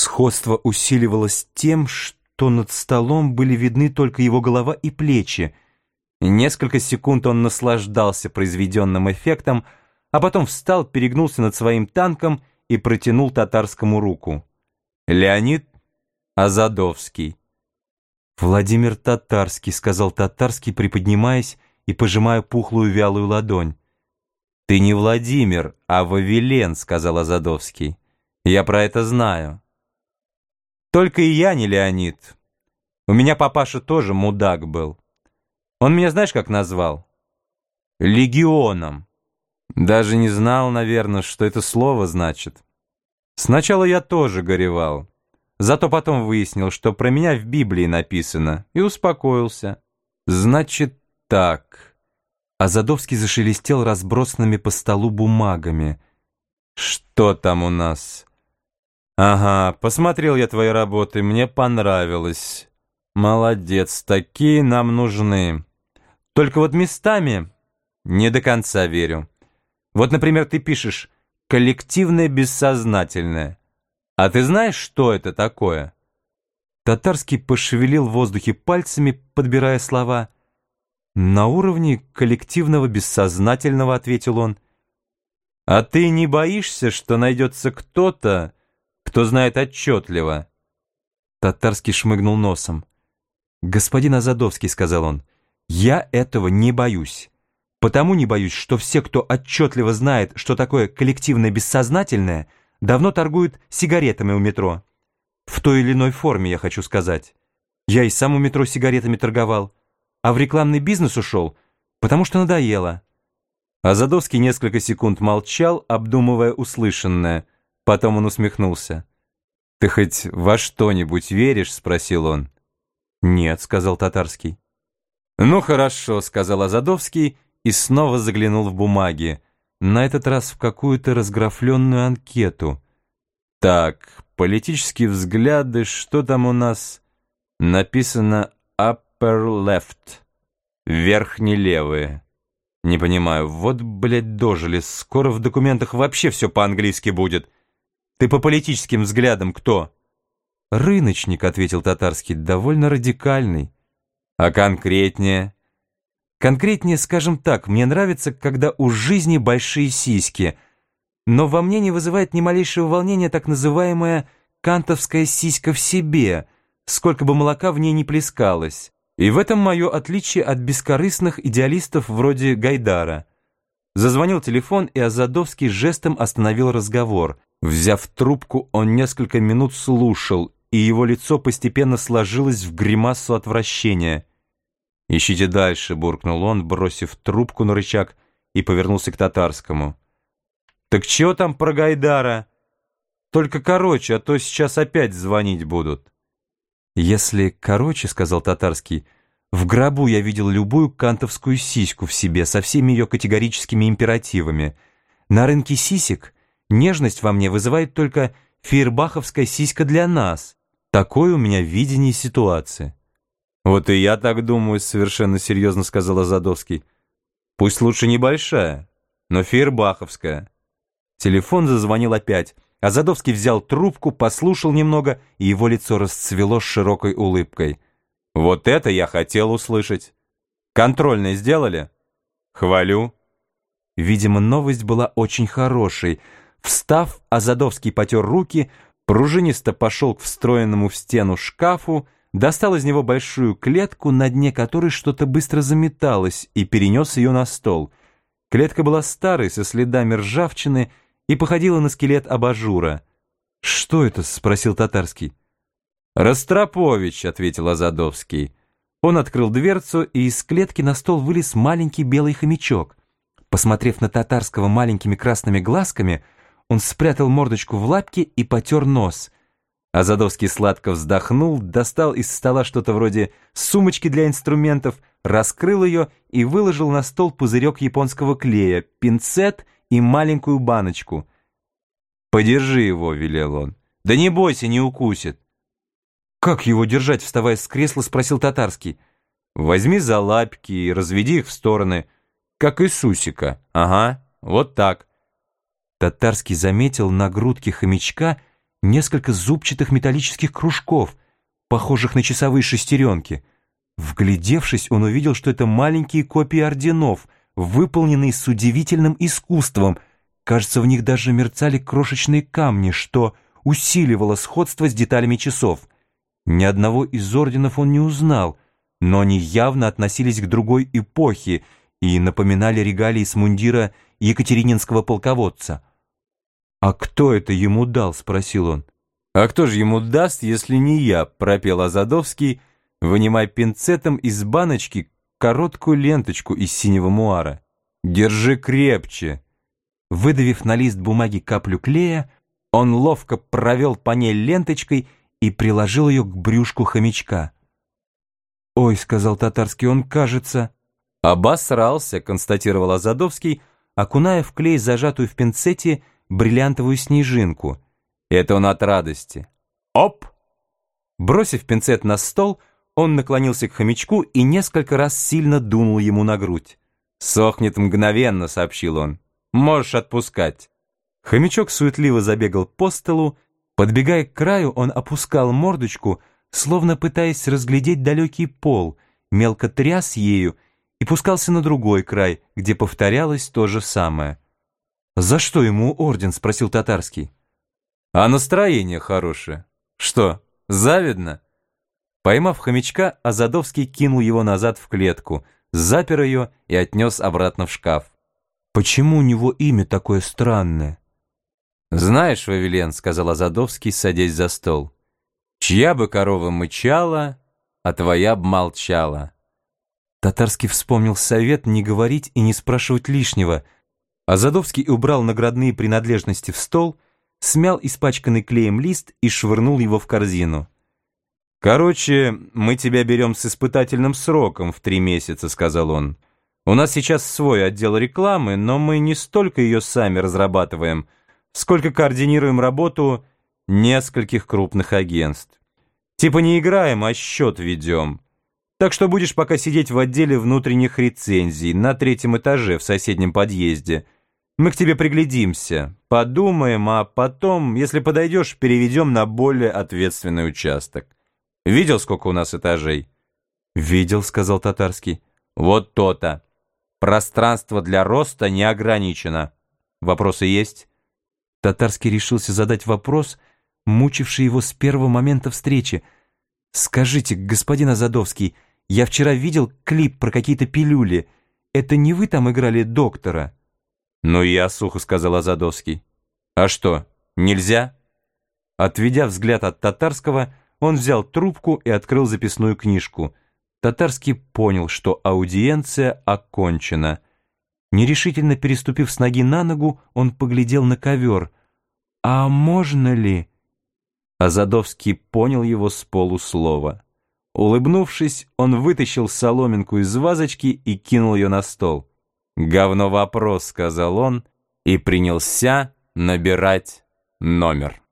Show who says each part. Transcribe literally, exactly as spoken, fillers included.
Speaker 1: Сходство усиливалось тем, что над столом были видны только его голова и плечи. Несколько секунд он наслаждался произведенным эффектом, а потом встал, перегнулся над своим танком и протянул татарскому руку. Леонид Азадовский. «Владимир Татарский», — сказал Татарский, приподнимаясь и пожимая пухлую вялую ладонь. «Ты не Владимир, а Вавилен», — сказал Азадовский. «Я про это знаю». «Только и я не Леонид. У меня папаша тоже мудак был. Он меня знаешь, как назвал? Легионом. Даже не знал, наверное, что это слово значит. Сначала я тоже горевал. Зато потом выяснил, что про меня в Библии написано, и успокоился. Значит так». Азадовский зашелестел разбросанными по столу бумагами. «Что там у нас?» «Ага, посмотрел я твои работы, мне понравилось. Молодец, такие нам нужны. Только вот местами не до конца верю. Вот, например, ты пишешь «коллективное бессознательное». А ты знаешь, что это такое?» Татарский пошевелил в воздухе пальцами, подбирая слова. «На уровне коллективного бессознательного», — ответил он. «А ты не боишься, что найдется кто-то, кто знает отчетливо?» Татарский шмыгнул носом. «Господин Азадовский», — сказал он, — «я этого не боюсь. Потому не боюсь, что все, кто отчетливо знает, что такое коллективное бессознательное, давно торгуют сигаретами у метро. В той или иной форме, я хочу сказать. Я и сам у метро сигаретами торговал, а в рекламный бизнес ушел, потому что надоело». Азадовский несколько секунд молчал, обдумывая услышанное. Потом он усмехнулся. «Ты хоть во что-нибудь веришь?» — спросил он. «Нет», — сказал Татарский. «Ну хорошо», — сказал Азадовский и снова заглянул в бумаги, на этот раз в какую-то разграфленную анкету. «Так, политические взгляды, что там у нас?» Написано «upper left», «верхний левый». Не понимаю, вот, блядь, дожили, скоро в документах вообще все по-английски будет. Ты по политическим взглядам кто?» «Рыночник», — ответил Татарский, — «довольно радикальный». «А конкретнее?» «Конкретнее, скажем так, мне нравится, когда у жизни большие сиськи, но во мне не вызывает ни малейшего волнения так называемая кантовская сиська в себе, сколько бы молока в ней не плескалось. И в этом мое отличие от бескорыстных идеалистов вроде Гайдара». Зазвонил телефон, и Азадовский жестом остановил разговор. Взяв трубку, он несколько минут слушал, и его лицо постепенно сложилось в гримасу отвращения. «Ищите дальше», — буркнул он, бросив трубку на рычаг, и повернулся к Татарскому. «Так чего там про Гайдара? Только короче, а то сейчас опять звонить будут». «Если короче, — сказал Татарский, — в гробу я видел любую кантовскую сиську в себе со всеми ее категорическими императивами. На рынке сисек нежность во мне вызывает только фейербаховская сиська для нас. Такое у меня видение ситуации». «Вот и я так думаю», — совершенно серьезно сказал Азадовский. «Пусть лучше небольшая, но фейербаховская». Телефон зазвонил опять. Азадовский взял трубку, послушал немного, и его лицо расцвело с широкой улыбкой. «Вот это я хотел услышать. Контрольный сделали?» «Хвалю». Видимо, новость была очень хорошей. Встав, Азадовский потер руки, пружинисто пошел к встроенному в стену шкафу, достал из него большую клетку, на дне которой что-то быстро заметалось, и перенес ее на стол. Клетка была старой, со следами ржавчины, и походила на скелет абажура. «Что это?» — спросил Татарский. «Ростропович», — ответил Азадовский. Он открыл дверцу, и из клетки на стол вылез маленький белый хомячок. Посмотрев на Татарского маленькими красными глазками, он спрятал мордочку в лапки и потер нос. Азадовский сладко вздохнул, достал из стола что-то вроде сумочки для инструментов, раскрыл ее и выложил на стол пузырек японского клея, пинцет и маленькую баночку. «Подержи его», — велел он. «Да не бойся, не укусит». «Как его держать?» — вставая с кресла, спросил Татарский. «Возьми за лапки и разведи их в стороны, как Иисусика. Ага, вот так». Татарский заметил на грудке хомячка несколько зубчатых металлических кружков, похожих на часовые шестеренки. Вглядевшись, он увидел, что это маленькие копии орденов, выполненные с удивительным искусством. Кажется, в них даже мерцали крошечные камни, что усиливало сходство с деталями часов. Ни одного из орденов он не узнал, но они явно относились к другой эпохе и напоминали регалии с мундира екатерининского полководца. «А кто это ему дал?» — спросил он. «А кто же ему даст, если не я?» — пропел Азадовский, вынимая пинцетом из баночки короткую ленточку из синего муара. «Держи крепче!» Выдавив на лист бумаги каплю клея, он ловко провел по ней ленточкой и приложил ее к брюшку хомячка. «Ой», — сказал Татарский, — «он, кажется...» «Обосрался», — констатировал Азадовский, окуная в клей зажатую в пинцете бриллиантовую снежинку. Это он от радости. «Оп!» Бросив пинцет на стол, он наклонился к хомячку и несколько раз сильно дунул ему на грудь. «Сохнет мгновенно», — сообщил он. «Можешь отпускать». Хомячок суетливо забегал по столу. Подбегая к краю, он опускал мордочку, словно пытаясь разглядеть далекий пол, мелко тряс ею и пускался на другой край, где повторялось то же самое. «За что ему орден?» — спросил Татарский. «А настроение хорошее. Что, завидно?» Поймав хомячка, Азадовский кинул его назад в клетку, запер ее и отнес обратно в шкаф. «Почему у него имя такое странное?» «Знаешь, Вавилен, — сказал Азадовский, садясь за стол, — чья бы корова мычала, а твоя б молчала». Татарский вспомнил совет не говорить и не спрашивать лишнего. Азадовский убрал наградные принадлежности в стол, смял испачканный клеем лист и швырнул его в корзину. «Короче, мы тебя берем с испытательным сроком в три месяца», — сказал он. «У нас сейчас свой отдел рекламы, но мы не столько ее сами разрабатываем, сколько координируем работу нескольких крупных агентств. Типа не играем, а счет ведем. Так что будешь пока сидеть в отделе внутренних рецензий на третьем этаже в соседнем подъезде. Мы к тебе приглядимся, подумаем, а потом, если подойдешь, переведем на более ответственный участок. Видел, сколько у нас этажей?» «Видел», — сказал Татарский. «Вот то-то. Пространство для роста не ограничено. Вопросы есть?» Татарский решился задать вопрос, мучивший его с первого момента встречи. «Скажите, господин Азадовский, я вчера видел клип про какие-то пилюли. Это не вы там играли доктора?» «Ну я», — сухо сказал Азадовский. «А что, нельзя?» Отведя взгляд от Татарского, он взял трубку и открыл записную книжку. Татарский понял, что аудиенция окончена. Нерешительно переступив с ноги на ногу, он поглядел на ковер. «А можно ли?» Азадовский понял его с полуслова. Улыбнувшись, он вытащил соломинку из вазочки и кинул ее на стол. «Говно вопрос», — сказал он, и принялся набирать номер.